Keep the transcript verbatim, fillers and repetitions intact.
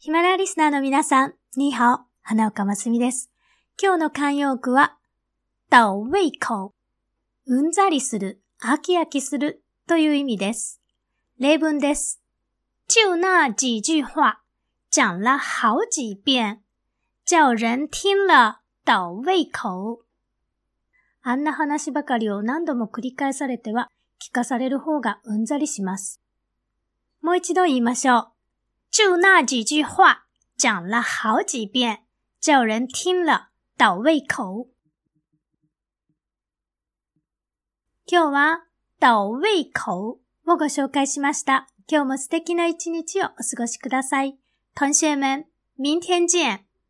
ヒマラヤリスナーの皆さん、ニーハオ、花岡ますみです。今日の慣用句は、倒胃口、うんざりする、飽き飽きするという意味です。例文です。就那几句話、講了好幾遍、叫人聽了倒胃口。あんな話ばかりを何度も繰り返されては、聞かされる方がうんざりします。もう一度言いましょう。就那幾句話、講了好幾遍、叫人聽了倒胃口。今日は倒胃口をご紹介しました。今日も素敵な一日をお過ごしください。同學們、明天見。